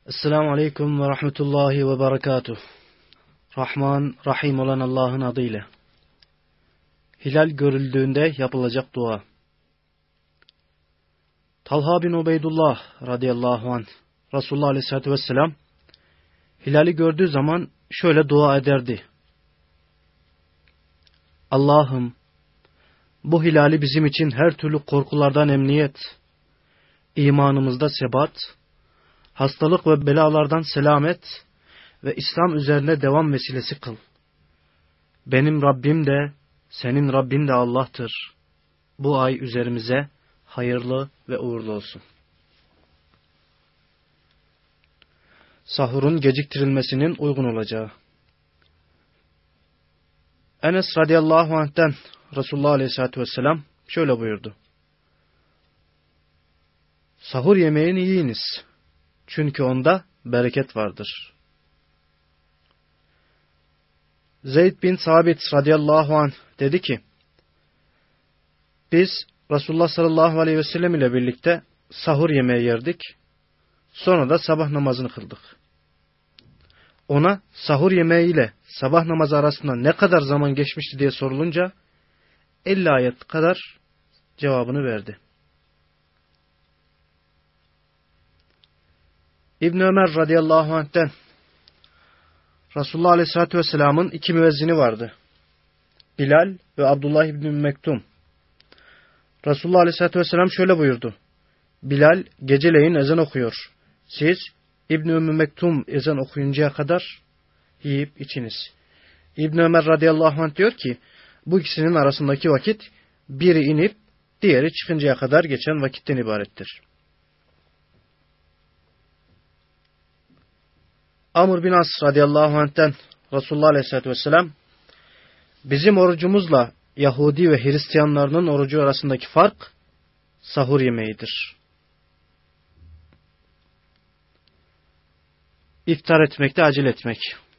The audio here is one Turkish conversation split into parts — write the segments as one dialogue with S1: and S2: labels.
S1: Esselamu Aleyküm ve Rahmetullahi ve Berekatuh. Rahman, Rahim olan Allah'ın adıyla. Hilal görüldüğünde yapılacak dua. Talha bin Ubeydullah radıyallahu anh, Resulullah aleyhissalatü vesselam, hilali gördüğü zaman şöyle dua ederdi. Allah'ım, bu hilali bizim için her türlü korkulardan emniyet, imanımızda sebat, hastalık ve belalardan selamet ve İslam üzerine devam vesilesi kıl. Benim Rabbim de, senin Rabbin de Allah'tır. Bu ay üzerimize hayırlı ve uğurlu olsun. Sahurun geciktirilmesinin uygun olacağı. Enes radıyallahu anh'ten Resulullah aleyhissalatü vesselam şöyle buyurdu. Sahur yemeğini yiyiniz. Çünkü onda bereket vardır. Zeyd bin Sabit radıyallahu anh dedi ki, biz Resulullah sallallahu aleyhi ve sellem ile birlikte sahur yemeği yerdik. Sonra da sabah namazını kıldık. Ona sahur yemeği ile sabah namazı arasında ne kadar zaman geçmişti diye sorulunca 50 ayet kadar cevabını verdi. İbn Ömer radıyallahu anh'ten Resulullah aleyhissalatü vesselamın iki müezzini vardı. Bilal ve Abdullah İbni Mektum. Resulullah aleyhissalatü vesselam şöyle buyurdu. Bilal geceleyin ezan okuyor. Siz İbni Ümmü Mektum ezan okuyuncaya kadar yiyip içiniz. İbn Ömer radıyallahu anh diyor ki, bu ikisinin arasındaki vakit biri inip diğeri çıkıncaya kadar geçen vakitten ibarettir. Amr bin As radıyallahu anh'ten Resulullah aleyhissalatü vesselam, bizim orucumuzla Yahudi ve Hristiyanlarının orucu arasındaki fark sahur yemeğidir. İftar etmekte acele etmek.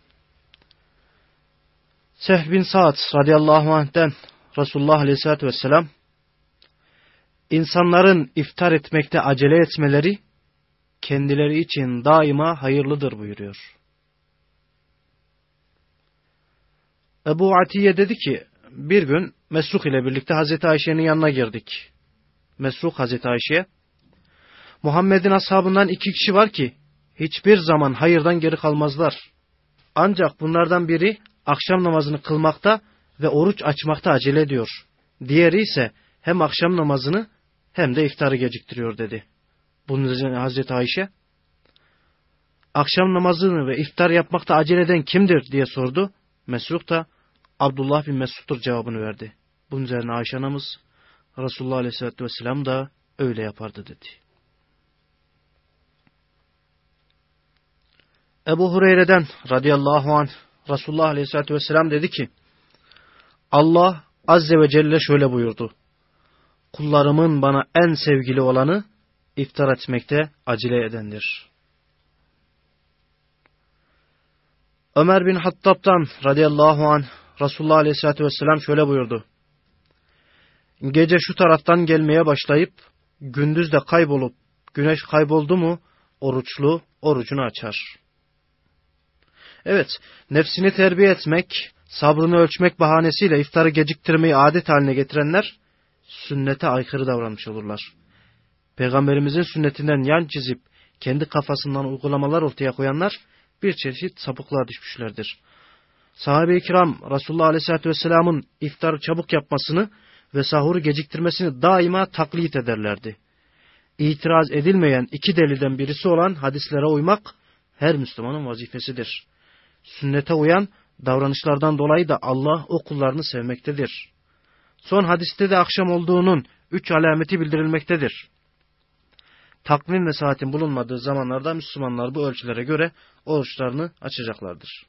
S1: Sehl bin Sa'd radıyallahu anh'ten Resulullah aleyhissalatü vesselam, insanların iftar etmekte acele etmeleri kendileri için daima hayırlıdır buyuruyor. Ebu Atiye dedi ki, bir gün Mesruk ile birlikte Hazreti Ayşe'nin yanına girdik. Mesruk Hazreti Ayşe'ye, Muhammed'in ashabından 2 kişi var ki hiçbir zaman hayırdan geri kalmazlar. Ancak bunlardan biri akşam namazını kılmakta ve oruç açmakta acele ediyor. Diğeri ise hem akşam namazını hem de iftarı geciktiriyor dedi. Bunun üzerine Hazreti Ayşe, akşam namazını ve iftar yapmakta acele eden kimdir diye sordu. Mesruk da Abdullah bin Mesud'dur cevabını verdi. Bunun üzerine Ayşe anamız, Resulullah aleyhissalatü vesselam da öyle yapardı dedi. Ebu Hureyre'den radıyallahu anh Resulullah aleyhissalatü vesselam dedi ki, Allah azze ve celle şöyle buyurdu. Kullarımın bana en sevgili olanı iftar etmekte acele edendir. Ömer bin Hattab'dan radıyallahu anh Resulullah aleyhissalatü vesselam şöyle buyurdu. Gece şu taraftan gelmeye başlayıp gündüz de kaybolup güneş kayboldu mu oruçlu orucunu açar. Evet, nefsini terbiye etmek, sabrını ölçmek bahanesiyle iftarı geciktirmeyi adet haline getirenler sünnete aykırı davranmış olurlar. Peygamberimizin sünnetinden yan çizip kendi kafasından uygulamalar ortaya koyanlar bir çeşit sapıklığa düşmüşlerdir. Sahabe-i kiram Resulullah aleyhissalatü vesselamın iftarı çabuk yapmasını ve sahuru geciktirmesini daima taklit ederlerdi. İtiraz edilmeyen 2 delilden birisi olan hadislere uymak her Müslümanın vazifesidir. Sünnete uyan davranışlardan dolayı da Allah o kullarını sevmektedir. Son hadiste de akşam olduğunun 3 alameti bildirilmektedir. Takvim ve saatin bulunmadığı zamanlarda Müslümanlar bu ölçülere göre oruçlarını açacaklardır.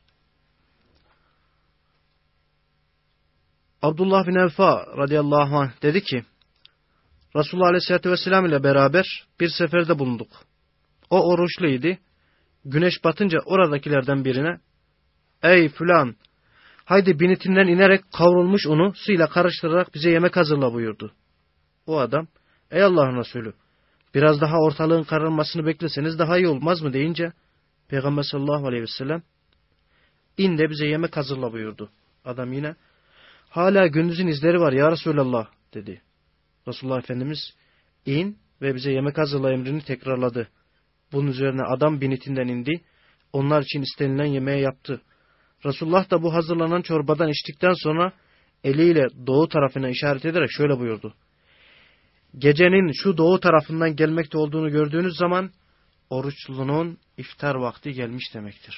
S1: Abdullah bin Evfa radıyallahu anh dedi ki, Resulullah aleyhissalatü vesselam ile beraber bir seferde bulunduk. O oruçluydu. Güneş batınca oradakilerden birine, ey filan, haydi binitinden inerek kavrulmuş unu suyla karıştırarak bize yemek hazırla buyurdu. O adam, ey Allah'ın Resulü, biraz daha ortalığın kararmasını bekleseniz daha iyi olmaz mı deyince, Peygamber sallallahu aleyhi ve sellem in de bize yemek hazırla buyurdu. Adam yine hala gündüzün izleri var ya Resulallah dedi. Resulullah Efendimiz in ve bize yemek hazırla emrini tekrarladı. Bunun üzerine adam binitinden indi. Onlar için istenilen yemeği yaptı. Resulullah da bu hazırlanan çorbadan içtikten sonra eliyle doğu tarafına işaret ederek şöyle buyurdu. Gecenin şu doğu tarafından gelmekte olduğunu gördüğünüz zaman oruçlunun iftar vakti gelmiş demektir.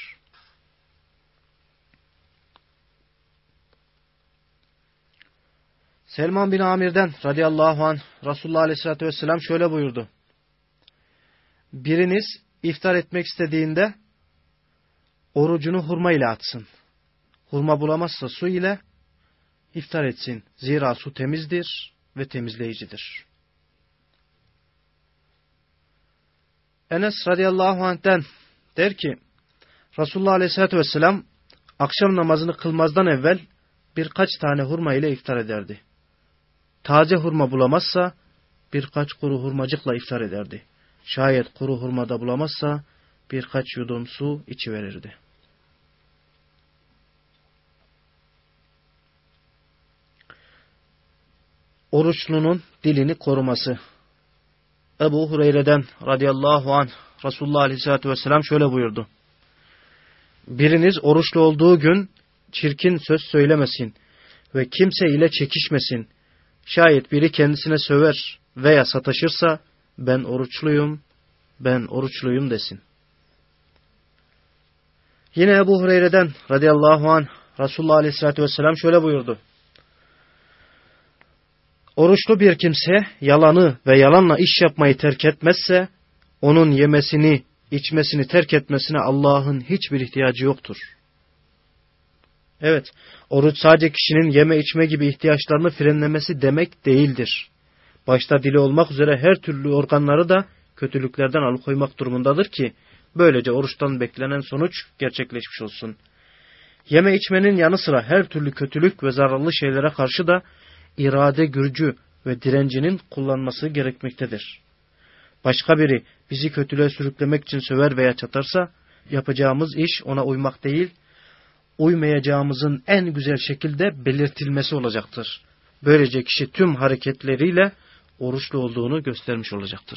S1: Selman bin Amir'den radıyallahu anh Resulullah aleyhissalatü vesselam şöyle buyurdu. Biriniz iftar etmek istediğinde orucunu hurma ile atsın. Hurma bulamazsa su ile iftar etsin. Zira su temizdir ve temizleyicidir. Enes radıyallahu anh'ten der ki Resulullah aleyhissalatü vesselam akşam namazını kılmazdan evvel birkaç tane hurma ile iftar ederdi. Taze hurma bulamazsa birkaç kuru hurmacıkla iftar ederdi. Şayet kuru hurma da bulamazsa birkaç yudum su içiverirdi. Oruçlunun dilini koruması. Ebu Hureyre'den radıyallahu anh Resulullah aleyhissalatü vesselam şöyle buyurdu. Biriniz oruçlu olduğu gün çirkin söz söylemesin ve kimse ile çekişmesin. Şayet biri kendisine söver veya sataşırsa ben oruçluyum desin. Yine Ebu Hureyre'den radıyallahu anh Resulullah aleyhissalatü vesselam şöyle buyurdu. Oruçlu bir kimse yalanı ve yalanla iş yapmayı terk etmezse onun yemesini, içmesini terk etmesine Allah'ın hiçbir ihtiyacı yoktur. Evet, oruç sadece kişinin yeme içme gibi ihtiyaçlarını frenlemesi demek değildir. Başta dili olmak üzere her türlü organları da kötülüklerden alıkoymak durumundadır ki böylece oruçtan beklenen sonuç gerçekleşmiş olsun. Yeme içmenin yanı sıra her türlü kötülük ve zararlı şeylere karşı da irade gücü ve direncinin kullanması gerekmektedir. Başka biri bizi kötülüğe sürüklemek için söver veya çatarsa yapacağımız iş ona uymak değil, uymayacağımızın en güzel şekilde belirtilmesi olacaktır. Böylece kişi tüm hareketleriyle oruçlu olduğunu göstermiş olacaktır.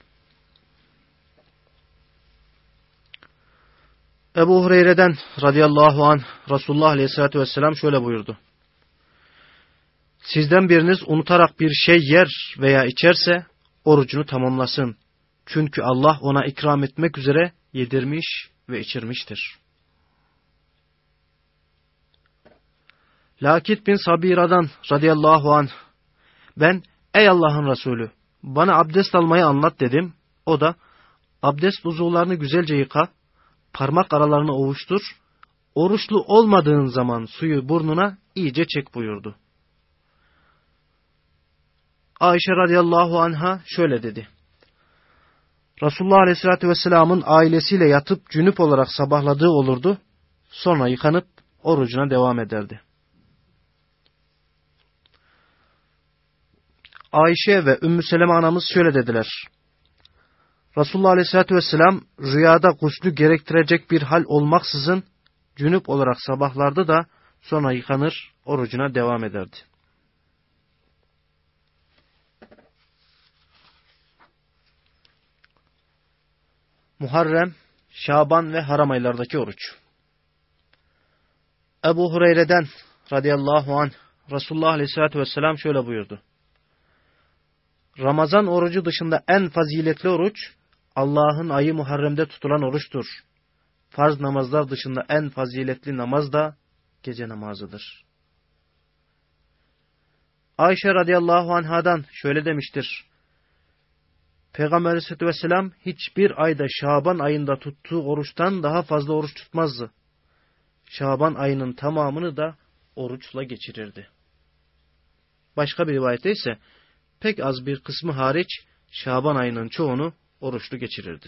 S1: Ebu Hureyre'den radıyallahu anh Resulullah aleyhissalatü vesselam şöyle buyurdu. Sizden biriniz unutarak bir şey yer veya içerse orucunu tamamlasın. Çünkü Allah ona ikram etmek üzere yedirmiş ve içirmiştir. Lakit bin Sabira'dan radıyallahu anh ben ey Allah'ın Resulü bana abdest almayı anlat dedim. O da abdest uzuvlarını güzelce yıka, parmak aralarını ovuştur, oruçlu olmadığın zaman suyu burnuna iyice çek buyurdu. Ayşe radıyallahu anha şöyle dedi. Resulullah aleyhissalatü vesselamın ailesiyle yatıp cünüp olarak sabahladığı olurdu. Sonra yıkanıp orucuna devam ederdi. Ayşe ve Ümmü Seleme anamız şöyle dediler. Resulullah aleyhissalatü vesselam rüyada guslü gerektirecek bir hal olmaksızın cünüp olarak sabahlardı da sonra yıkanır orucuna devam ederdi. Muharrem, Şaban ve Haram aylardaki oruç. Ebu Hureyre'den radıyallahu anh Resulullah aleyhissalatü vesselam şöyle buyurdu. Ramazan orucu dışında en faziletli oruç Allah'ın ayı Muharrem'de tutulan oruçtur. Farz namazlar dışında en faziletli namaz da gece namazıdır. Ayşe radıyallahu anhadan şöyle demiştir. Peygamber aleyhissalatü vesselam hiçbir ayda Şaban ayında tuttuğu oruçtan daha fazla oruç tutmazdı. Şaban ayının tamamını da oruçla geçirirdi. Başka bir rivayette ise pek az bir kısmı hariç Şaban ayının çoğunu oruçlu geçirirdi.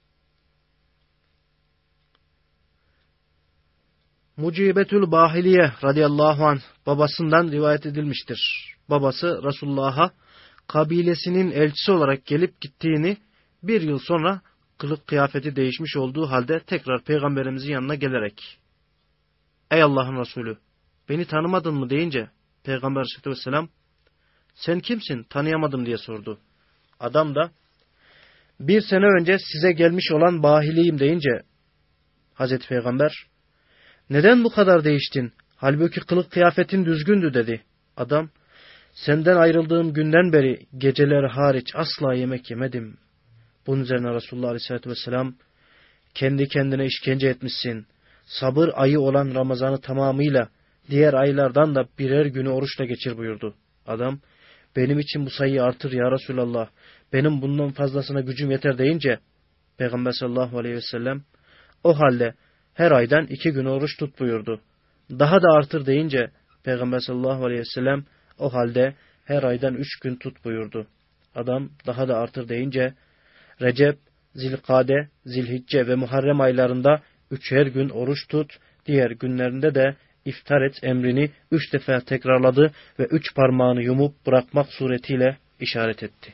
S1: Mucibetül Bahiliye radıyallahu anh babasından rivayet edilmiştir. Babası Resulullah'a kabilesinin elçisi olarak gelip gittiğini, bir yıl sonra kılık kıyafeti değişmiş olduğu halde tekrar Peygamberimizin yanına gelerek "Ey Allah'ın Resulü, beni tanımadın mı?" deyince Peygamber Aleyhisselatü Vesselam "Sen kimsin? Tanıyamadım." diye sordu. Adam da "Bir sene önce size gelmiş olan Bahiliyim." deyince Hazreti Peygamber "Neden bu kadar değiştin? Halbuki kılık kıyafetin düzgündü." dedi. Adam "Senden ayrıldığım günden beri geceleri hariç asla yemek yemedim." Bunun üzerine Resulullah Aleyhisselatü Vesselam "Kendi kendine işkence etmişsin. Sabır ayı olan Ramazan'ı tamamıyla diğer aylardan da birer günü oruçla geçir" buyurdu. Adam "Benim için bu sayıyı artır ya Resulallah. Benim bundan fazlasına gücüm yeter." deyince Peygamber sallallahu aleyhi ve sellem "O halde her aydan 2 gün oruç tut" buyurdu. Daha da artır deyince Peygamber sallallahu aleyhi ve sellem "O halde her aydan 3 gün tut" buyurdu. Adam daha da artır deyince Recep, Zilkade, Zilhicce ve Muharrem aylarında 3'er gün oruç tut, diğer günlerinde de iftar et emrini 3 defa tekrarladı ve 3 parmağını yumup bırakmak suretiyle işaret etti.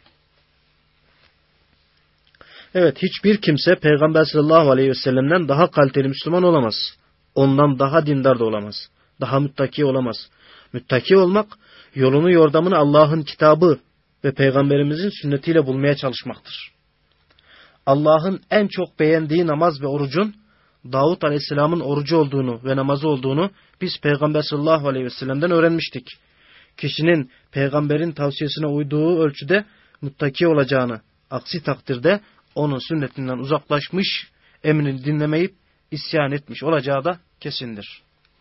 S1: Evet, hiçbir kimse Peygamber sallallahu aleyhi ve sellem'den daha kaliteli Müslüman olamaz. Ondan daha dindar da olamaz. Daha müttaki olamaz. Müttaki olmak, yolunu yordamını Allah'ın kitabı ve Peygamberimizin sünnetiyle bulmaya çalışmaktır. Allah'ın en çok beğendiği namaz ve orucun Davud Aleyhisselam'ın orucu olduğunu ve namazı olduğunu biz Peygamber sallallahu aleyhi ve sellem'den öğrenmiştik. Kişinin peygamberin tavsiyesine uyduğu ölçüde muttaki olacağını, aksi takdirde onun sünnetinden uzaklaşmış, emrini dinlemeyip isyan etmiş olacağı da kesindir.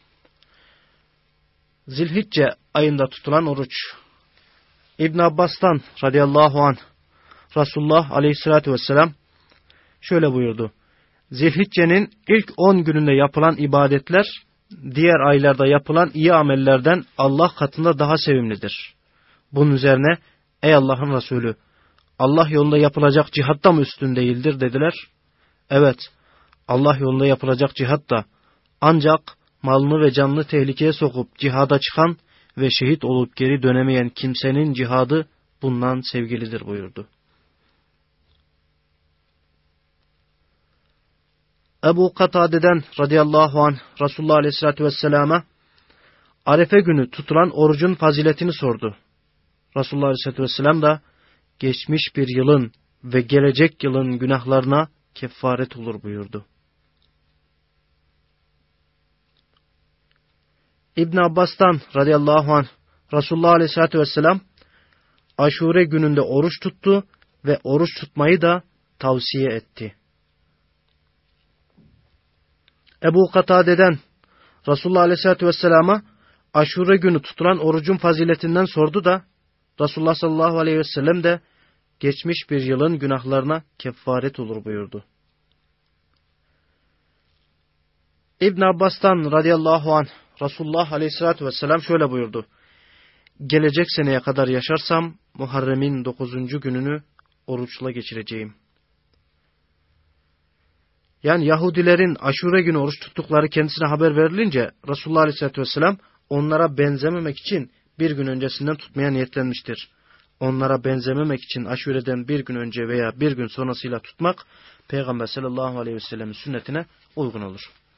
S1: Zilhicce ayında tutulan oruç. İbn Abbas'tan radıyallahu anh Resulullah aleyhissalatü vesselam şöyle buyurdu: Zilhicce'nin ilk 10 gününde yapılan ibadetler diğer aylarda yapılan iyi amellerden Allah katında daha sevimlidir. Bunun üzerine ey Allah'ın Resulü, Allah yolunda yapılacak cihat da mı üstün değildir dediler. Evet, Allah yolunda yapılacak cihat da, ancak malını ve canını tehlikeye sokup cihada çıkan ve şehit olup geri dönemeyen kimsenin cihadı bundan sevgilidir buyurdu. Ebu Katade'den radıyallahu anh Resulullah aleyhissalatü vesselama Arefe günü tutulan orucun faziletini sordu. Resulullah aleyhissalatü vesselam da geçmiş bir yılın ve gelecek yılın günahlarına kefaret olur buyurdu. İbn Abbas'tan radıyallahu anh Resulullah aleyhissalatü vesselam Aşure gününde oruç tuttu ve oruç tutmayı da tavsiye etti. Ebu Katade'den Resulullah aleyhissalatü vesselama Aşure günü tutulan orucun faziletinden sordu da Resulullah sallallahu aleyhi ve sellem de geçmiş bir yılın günahlarına kefaret olur buyurdu. İbn Abbas'tan radıyallahu anh Resulullah aleyhissalatü vesselam şöyle buyurdu: Gelecek seneye kadar yaşarsam Muharrem'in 9. gününü oruçla geçireceğim. Yani Yahudilerin Aşure günü oruç tuttukları kendisine haber verilince Resulullah aleyhissalatü vesselam onlara benzememek için bir gün öncesinden tutmaya niyetlenmiştir. Onlara benzememek için Aşure'den bir gün önce veya bir gün sonrasıyla tutmak Peygamber sallallahu aleyhi ve sellemin sünnetine uygun olur.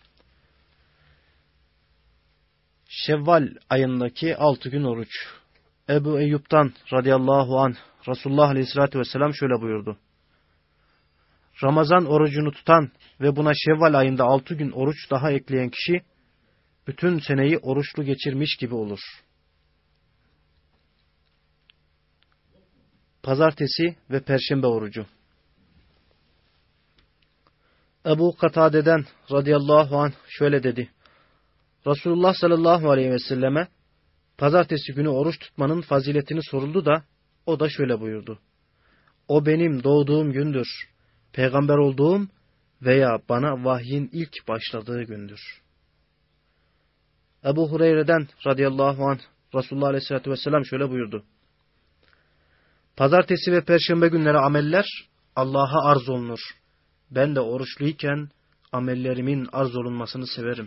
S1: Şevval ayındaki 6 gün oruç. Ebu Eyyub'dan radıyallahu anh Resulullah aleyhissalatü vesselam şöyle buyurdu: Ramazan orucunu tutan ve buna Şevval ayında 6 gün oruç daha ekleyen kişi bütün seneyi oruçlu geçirmiş gibi olur. Pazartesi ve Perşembe orucu. Ebu Katade'den radıyallahu anh şöyle dedi: Resulullah sallallahu aleyhi ve selleme pazartesi günü oruç tutmanın faziletini soruldu da o da şöyle buyurdu: O benim doğduğum gündür, peygamber olduğum veya bana vahyin ilk başladığı gündür. Ebu Hureyre'den radıyallahu anh Resulullah aleyhissalatü vesselam şöyle buyurdu: Pazartesi ve Perşembe günleri ameller Allah'a arz olunur. Ben de oruçluyken amellerimin arz olunmasını severim.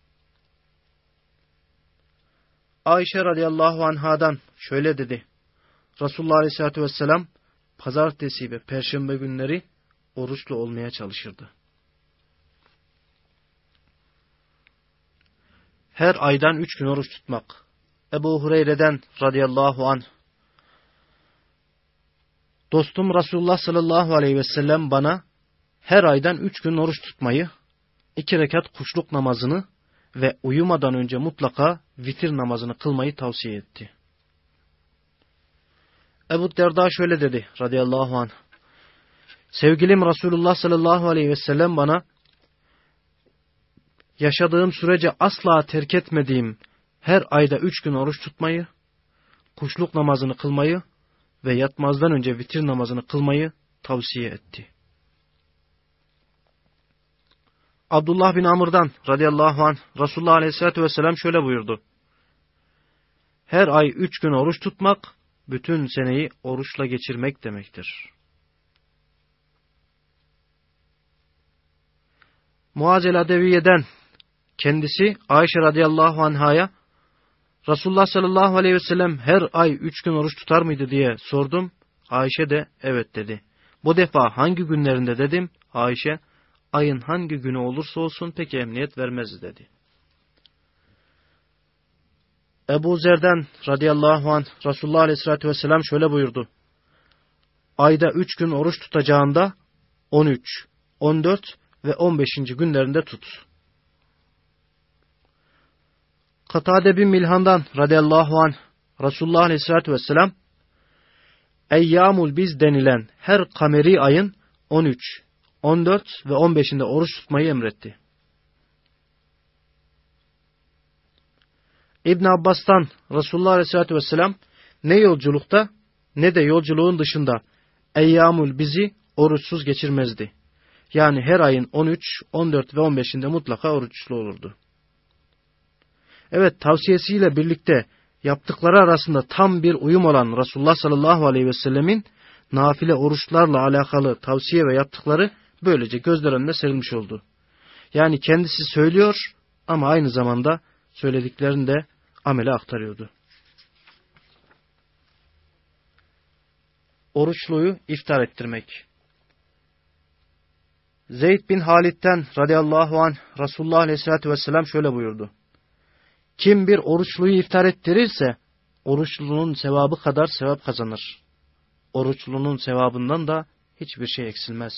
S1: Ayşe radıyallahu anhadan şöyle dedi: Resulullah aleyhissalatü vesselam Pazartesi ve Perşembe günleri oruçlu olmaya çalışırdı. Her aydan 3 gün oruç tutmak. Ebu Hureyre'den radıyallahu anh: dostum Resulullah sallallahu aleyhi ve sellem bana her aydan 3 gün oruç tutmayı, 2 rekat kuşluk namazını ve uyumadan önce mutlaka vitir namazını kılmayı tavsiye etti. Ebu Derda şöyle dedi radıyallahu anh: sevgilim Resulullah sallallahu aleyhi ve sellem bana yaşadığım sürece asla terk etmediğim her ayda 3 gün oruç tutmayı, kuşluk namazını kılmayı ve yatmazdan önce vitir namazını kılmayı tavsiye etti. Abdullah bin Amr'dan radıyallahu anh Resulullah aleyhissalatü vesselam şöyle buyurdu: her ay 3 gün oruç tutmak, bütün seneyi oruçla geçirmek demektir. Muaz el-Adeviye'den kendisi Ayşe radıyallahu anhaya Resulullah sallallahu aleyhi ve sellem her ay 3 gün oruç tutar mıydı diye sordum. Ayşe de evet dedi. Bu defa hangi günlerinde dedim. Ayşe ayın hangi günü olursa olsun pek emniyet vermez dedi. Ebu Zer'den radıyallahu anh Resulullah aleyhissalatü vesselam şöyle buyurdu: ayda 3 gün oruç tutacağında 13, 14 ve 15. günlerinde tut. Katade bin Milhan'dan radıyallahu anh Resulullah aleyhissalatü vesselam Eyyamul Biz denilen her kameri ayın 13, 14 ve 15'inde oruç tutmayı emretti. İbn Abbas'tan Resulullah aleyhissalatü vesselam ne yolculukta ne de yolculuğun dışında Eyyamul Biz'i oruçsuz geçirmezdi. Yani her ayın 13, 14 ve 15'inde mutlaka oruçlu olurdu. Evet, tavsiyesiyle birlikte yaptıkları arasında tam bir uyum olan Resulullah sallallahu aleyhi ve sellemin nafile oruçlarla alakalı tavsiye ve yaptıkları böylece gözler önüne serilmiş oldu. Yani kendisi söylüyor ama aynı zamanda söylediklerini de amele aktarıyordu. Oruçluyu iftar ettirmek. Zeyd bin Halid'den radıyallahu anh Resulullah aleyhissalatü vesselam şöyle buyurdu: kim bir oruçluyu iftar ettirirse oruçlunun sevabı kadar sevap kazanır. Oruçlunun sevabından da hiçbir şey eksilmez.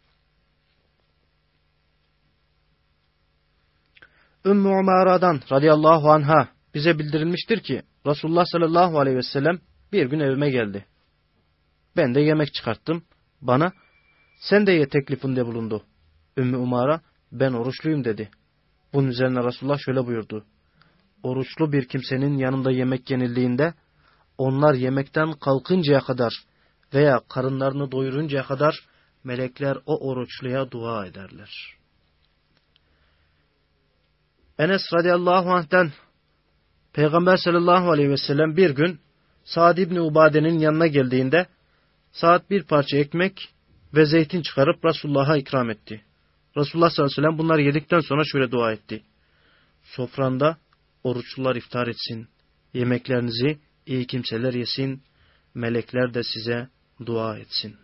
S1: Ümmü Umara'dan radıyallahu anha bize bildirilmiştir ki Resulullah sallallahu aleyhi ve sellem bir gün evime geldi. Ben de yemek çıkarttım. Bana sen de ye teklifinde bulundu. Ümmü Umara ben oruçluyum dedi. Bunun üzerine Resulullah şöyle buyurdu: oruçlu bir kimsenin yanında yemek yenildiğinde onlar yemekten kalkıncaya kadar veya karınlarını doyuruncaya kadar melekler o oruçluya dua ederler. Enes radıyallahu anh'ten Peygamber sallallahu aleyhi ve sellem bir gün Sa'd ibn Ubade'nin yanına geldiğinde Sa'd bir parça ekmek ve zeytin çıkarıp Resulullah'a ikram etti. Resulullah sallallahu aleyhi ve sellem bunları yedikten sonra şöyle dua etti: sofranda oruçlular iftar etsin, yemeklerinizi iyi kimseler yesin, melekler de size dua etsin.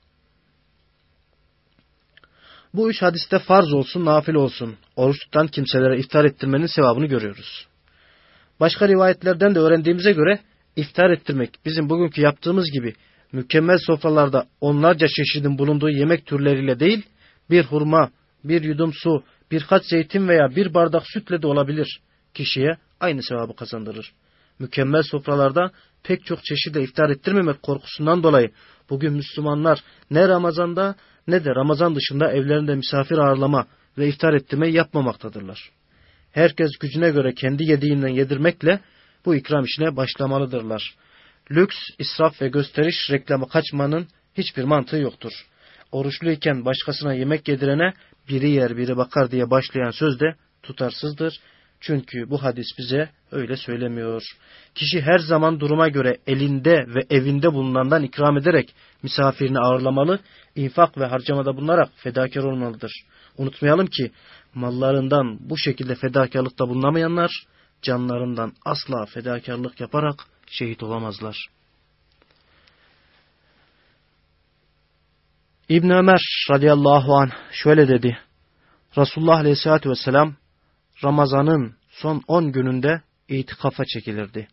S1: Bu 3 hadiste farz olsun, nafil olsun, oruç tutan kimselere iftar ettirmenin sevabını görüyoruz. Başka rivayetlerden de öğrendiğimize göre iftar ettirmek bizim bugünkü yaptığımız gibi mükemmel sofralarda onlarca çeşidin bulunduğu yemek türleriyle değil, bir hurma, bir yudum su, birkaç zeytin veya bir bardak sütle de olabilir. Kişiye aynı sevabı kazandırır. Mükemmel sofralarda pek çok çeşitle iftar ettirmemek korkusundan dolayı bugün Müslümanlar ne Ramazan'da ne de Ramazan dışında evlerinde misafir ağırlama ve iftar ettirmeyi yapmamaktadırlar. Herkes gücüne göre kendi yediğinden yedirmekle bu ikram işine başlamalıdırlar. Lüks, israf ve gösteriş reklamı kaçmanın hiçbir mantığı yoktur. Oruçluyken başkasına yemek yedirene biri yer biri bakar diye başlayan söz de tutarsızdır. Çünkü bu hadis bize öyle söylemiyor. Kişi her zaman duruma göre elinde ve evinde bulunandan ikram ederek misafirini ağırlamalı, infak ve harcamada bulunarak fedakar olmalıdır. Unutmayalım ki mallarından bu şekilde fedakarlıkta bulunamayanlar canlarından asla fedakarlık yaparak şehit olamazlar. İbn Ömer radıyallahu anh şöyle dedi. Resulullah aleyhissalatü vesselam Ramazan'ın son 10 gününde itikafa çekilirdi.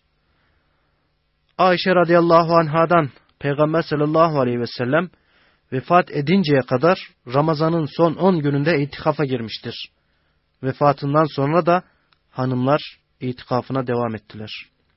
S1: Ayşe radıyallahu anhadan Peygamber sallallahu aleyhi ve sellem vefat edinceye kadar Ramazan'ın son 10 gününde itikafa girmiştir. Vefatından sonra da hanımlar itikafına devam ettiler.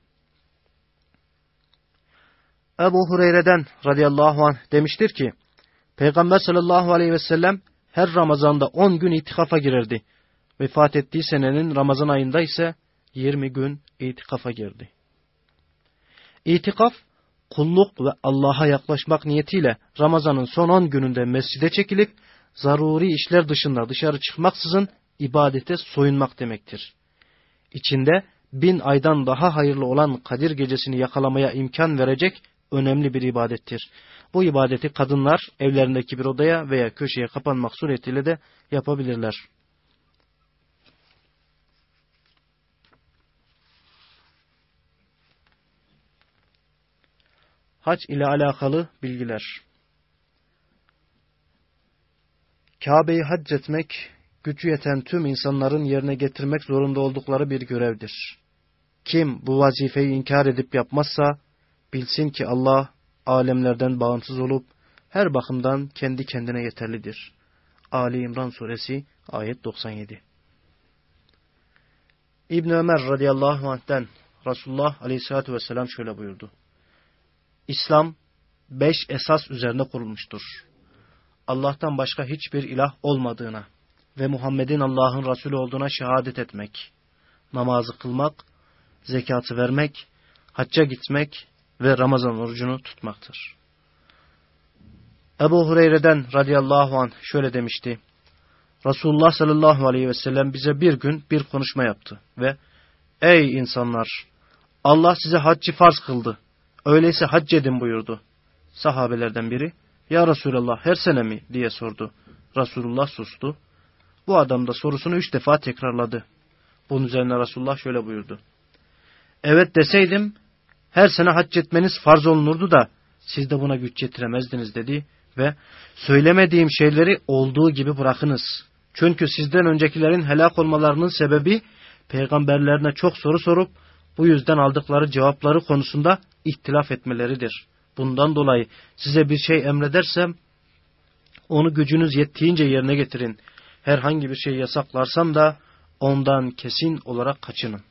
S1: Ebu Hureyre'den radıyallahu anh demiştir ki, Peygamber sallallahu aleyhi ve sellem her Ramazan'da 10 gün itikafa girerdi. Vefat ettiği senenin Ramazan ayında ise 20 gün itikafa girdi. İtikaf, kulluk ve Allah'a yaklaşmak niyetiyle Ramazan'ın son 10 gününde mescide çekilip, zaruri işler dışında dışarı çıkmaksızın ibadete soyunmak demektir. İçinde 1000 aydan daha hayırlı olan Kadir gecesini yakalamaya imkan verecek önemli bir ibadettir. Bu ibadeti kadınlar evlerindeki bir odaya veya köşeye kapanmak suretiyle de yapabilirler. Hac ile alakalı bilgiler. Kabe'yi hac etmek, gücü yeten tüm insanların yerine getirmek zorunda oldukları bir görevdir. Kim bu vazifeyi inkar edip yapmazsa, bilsin ki Allah, alemlerden bağımsız olup, her bakımdan kendi kendine yeterlidir. Ali İmran suresi ayet 97. İbn Ömer radıyallahu anh'ten Resulullah aleyhissalatü vesselam şöyle buyurdu. İslam 5 esas üzerine kurulmuştur. Allah'tan başka hiçbir ilah olmadığına ve Muhammed'in Allah'ın Resulü olduğuna şehadet etmek, namazı kılmak, zekatı vermek, hacca gitmek ve Ramazan orucunu tutmaktır. Ebu Hureyre'den radıyallahu anh şöyle demişti. Resulullah sallallahu aleyhi ve sellem bize bir gün bir konuşma yaptı ve ey insanlar! Allah size haccı farz kıldı. Öyleyse hac edin buyurdu. Sahabelerden biri, ya Resulallah her sene mi diye sordu. Resulullah sustu. Bu adam da sorusunu 3 defa tekrarladı. Bunun üzerine Resulullah şöyle buyurdu. Evet deseydim her sene hac etmeniz farz olunurdu da siz de buna güç yetiremezdiniz dedi ve söylemediğim şeyleri olduğu gibi bırakınız. Çünkü sizden öncekilerin helak olmalarının sebebi peygamberlerine çok soru sorup bu yüzden aldıkları cevapları konusunda ihtilaf etmeleridir. Bundan dolayı size bir şey emredersem onu gücünüz yettiğince yerine getirin. Herhangi bir şey yasaklarsam da ondan kesin olarak kaçının.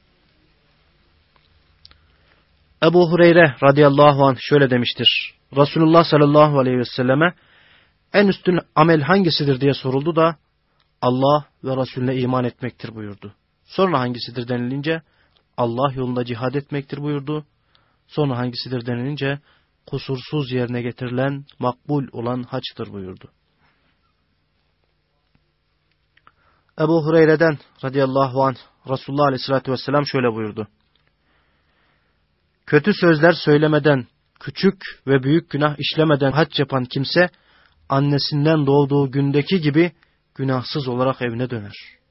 S1: Ebu Hureyre radıyallahu anh şöyle demiştir. Resulullah sallallahu aleyhi ve selleme en üstün amel hangisidir diye soruldu da Allah ve Resulüne iman etmektir buyurdu. Sonra hangisidir denilince Allah yolunda cihad etmektir buyurdu. Sonra hangisidir denilince kusursuz yerine getirilen makbul olan haçtır buyurdu. Ebu Hureyre'den radıyallahu anh Resulullah aleyhissalatü vesselam şöyle buyurdu. Kötü sözler söylemeden, küçük ve büyük günah işlemeden hac yapan kimse annesinden doğduğu gündeki gibi günahsız olarak evine döner.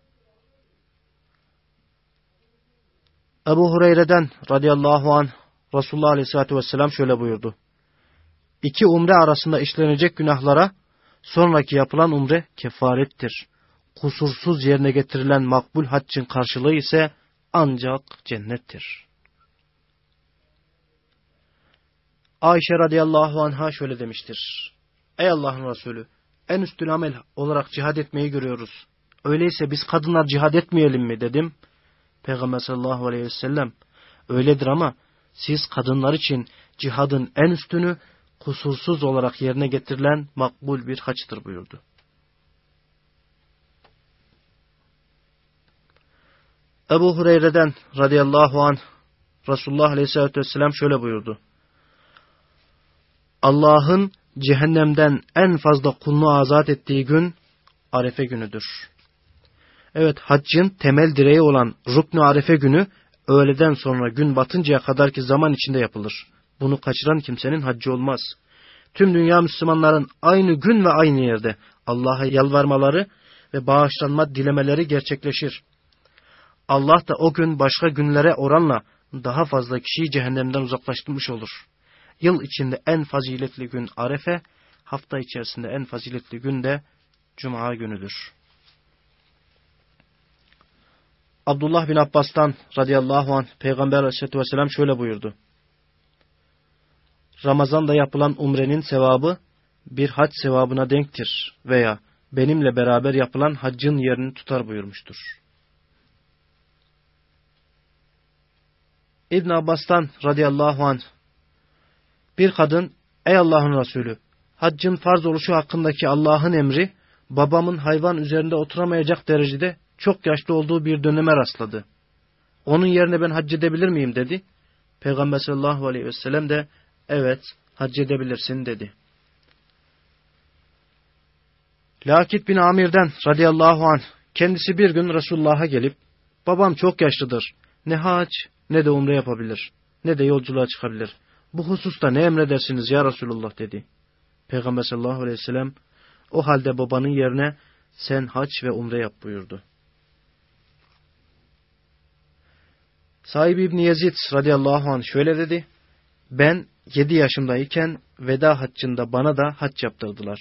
S1: Ebu Hureyre'den radıyallahu anh Resulullah aleyhissalatü vesselam şöyle buyurdu. 2 umre arasında işlenecek günahlara sonraki yapılan umre kefarettir. Kusursuz yerine getirilen makbul haccın karşılığı ise ancak cennettir. Ayşe radıyallahu anha şöyle demiştir. Ey Allah'ın Resulü, en üstün amel olarak cihad etmeyi görüyoruz. Öyleyse biz kadınlar cihad etmeyelim mi dedim. Peygamber sallallahu aleyhi ve sellem, öyledir ama siz kadınlar için cihadın en üstünü kusursuz olarak yerine getirilen makbul bir haçtır buyurdu. Ebu Hureyre'den radıyallahu anh Resulullah aleyhissalatü vesselam şöyle buyurdu. Allah'ın cehennemden en fazla kulunu azat ettiği gün Arefe günüdür. Evet, haccın temel direği olan Rukn-u Arefe günü öğleden sonra gün batıncaya kadarki zaman içinde yapılır. Bunu kaçıran kimsenin haccı olmaz. Tüm dünya Müslümanların aynı gün ve aynı yerde Allah'a yalvarmaları ve bağışlanma dilemeleri gerçekleşir. Allah da o gün başka günlere oranla daha fazla kişiyi cehennemden uzaklaştırmış olur. Yıl içinde en faziletli gün Arefe, hafta içerisinde en faziletli gün de Cuma günüdür. Abdullah bin Abbas'tan radıyallahu anh Peygamber aleyhissalatü vesselam şöyle buyurdu. Ramazan'da yapılan umrenin sevabı bir hac sevabına denktir veya benimle beraber yapılan haccın yerini tutar buyurmuştur. İbn Abbas'tan radıyallahu anh bir kadın, ey Allah'ın Resulü, haccın farz oluşu hakkındaki Allah'ın emri babamın hayvan üzerinde oturamayacak derecede çok yaşlı olduğu bir döneme rastladı. Onun yerine ben hac edebilir miyim dedi. Peygamber sallallahu aleyhi ve sellem de evet hac edebilirsin dedi. Lakit bin Amir'den radıyallahu anh kendisi bir gün Resulullah'a gelip babam çok yaşlıdır. Ne hac ne de umre yapabilir. Ne de yolculuğa çıkabilir. Bu hususta ne emredersiniz ya Resulullah dedi. Peygamber sallallahu aleyhi ve sellem o halde babanın yerine sen hac ve umre yap buyurdu. Sahibi İbni Yezid radıyallahu anh şöyle dedi. Ben 7 yaşımdayken veda haccında bana da hac yaptırdılar.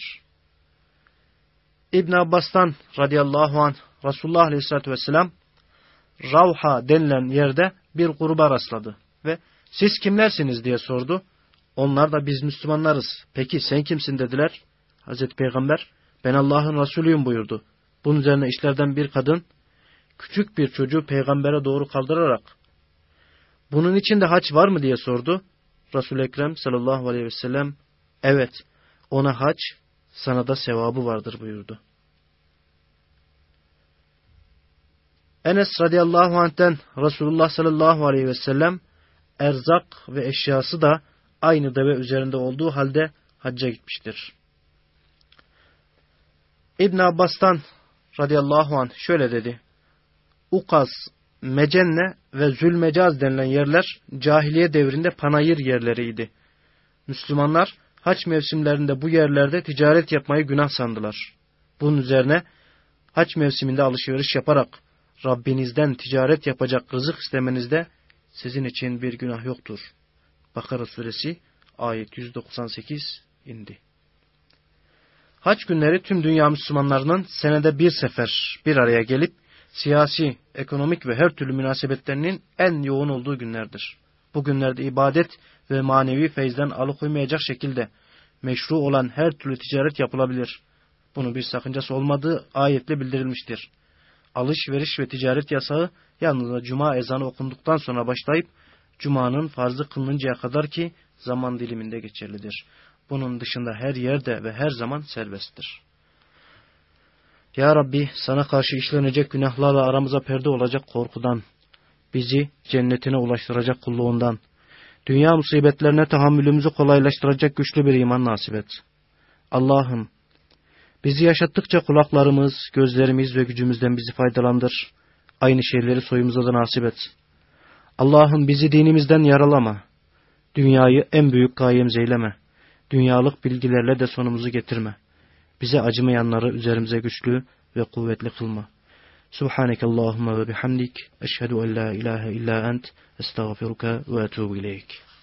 S1: İbn Abbas'tan radıyallahu anh Resulullah aleyhissalatü vesselam Ravha denilen yerde bir gruba rastladı ve siz kimlersiniz diye sordu. Onlar da biz Müslümanlarız. Peki sen kimsin dediler. Hazreti Peygamber ben Allah'ın Resulüyüm buyurdu. Bunun üzerine işlerden bir kadın küçük bir çocuğu peygambere doğru kaldırarak bunun içinde hac var mı diye sordu. Resul-i Ekrem sallallahu aleyhi ve sellem evet ona hac sana da sevabı vardır buyurdu. Enes radıyallahu anh'ten Resulullah sallallahu aleyhi ve sellem erzak ve eşyası da aynı deve üzerinde olduğu halde hacca gitmiştir. İbn Abbas'tan radıyallahu anh şöyle dedi. Ukaz, Mecenne ve Zülmecaz denilen yerler cahiliye devrinde panayır yerleriydi. Müslümanlar haç mevsimlerinde bu yerlerde ticaret yapmayı günah sandılar. Bunun üzerine haç mevsiminde alışveriş yaparak Rabbinizden ticaret yapacak rızık istemenizde sizin için bir günah yoktur. Bakara suresi ayet 198 indi. Hac günleri tüm dünya Müslümanlarının senede bir sefer bir araya gelip siyasi, ekonomik ve her türlü münasebetlerinin en yoğun olduğu günlerdir. Bu günlerde ibadet ve manevi feyizden alıkoymayacak şekilde meşru olan her türlü ticaret yapılabilir. Bunun bir sakıncası olmadığı ayetle bildirilmiştir. Alışveriş ve ticaret yasağı yalnızca cuma ezanı okunduktan sonra başlayıp cumanın farzı kılınıncaya kadar ki zaman diliminde geçerlidir. Bunun dışında her yerde ve her zaman serbesttir. Ya Rabbi sana karşı işlenecek günahlarla aramıza perde olacak korkudan, bizi cennetine ulaştıracak kulluğundan, dünya musibetlerine tahammülümüzü kolaylaştıracak güçlü bir iman nasip et. Allah'ım bizi yaşattıkça kulaklarımız, gözlerimiz ve gücümüzden bizi faydalandır. Aynı şeyleri soyumuza da nasip et. Allah'ım bizi dinimizden yaralama. Dünyayı en büyük gayemiz eyleme. Dünyalık bilgilerle de sonumuzu getirme. Bize acımayanları üzerimize güçlü ve kuvvetli kılma. Subhaneke Allahümme ve bihamdik. Eşhedü en la ilahe illa ent. Estağfiruka ve etubu ileyk.